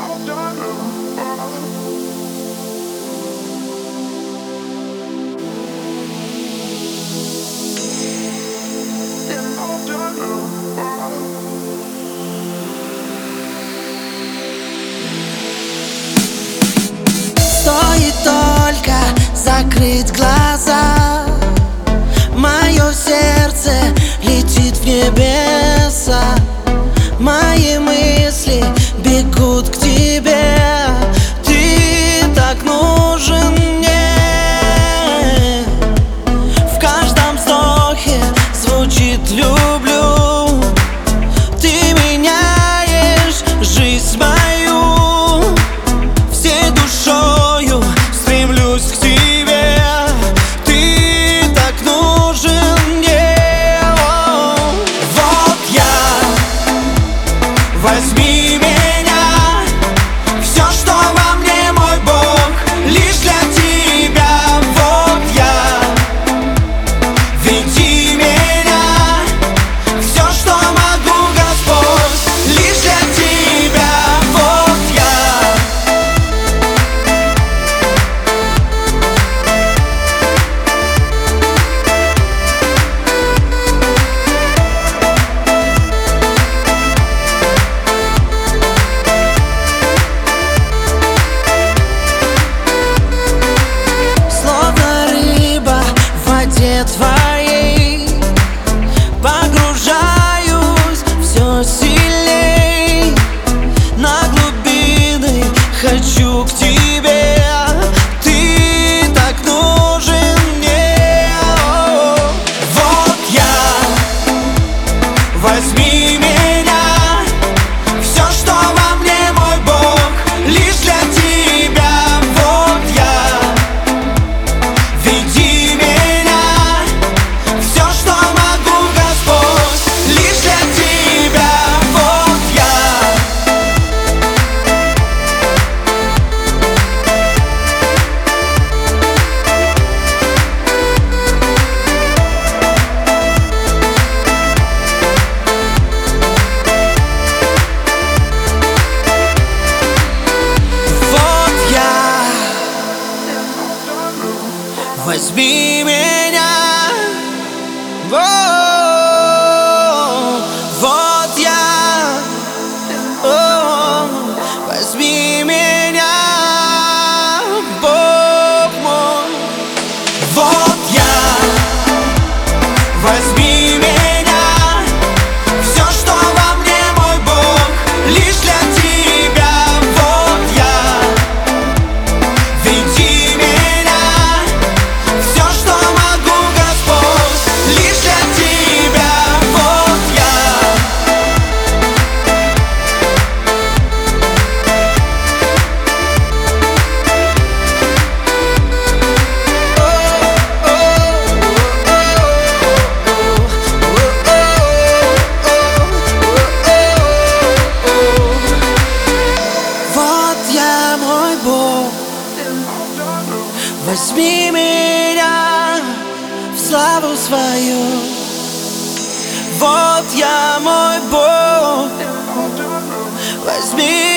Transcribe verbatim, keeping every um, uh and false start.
Стоит только закрыть глаза, мое сердце летит в небеса. Мои мысли бегут к тебе. Ты так нужен мне. В каждом вздохе звучит «люблю». Ты меняешь жизнь мою. Всей душою стремлюсь к тебе. Ты так нужен мне. Вот я, возьми меня. Все, что во мне, мой Бог, лишь для тебя. Вот я, веди меня. Все, что могу, Господь, лишь для тебя. Вот я. Словно рыба в воде твоей, погружаюсь все сильней. На глубины хочу к тебе. Ты так нужен мне. Вот я, возьми меня. Все, что во мне, мой Бог, лишь для тебя. Вот я, веди меня. Все, что могу, Господь, лишь для тебя. Вот я. Вот я, возьми меня. О, вот я, о, возьми меня, Бог мой. Вот я, возьми меня. Все, что во мне, мой Бог, лишь для тебя. Вот я, веди меня. Все, что могу, Господь, лишь для тебя. Вот я. Вот я, мой Бог, возьми меня в славу свою. Вот я, мой Бог, возьми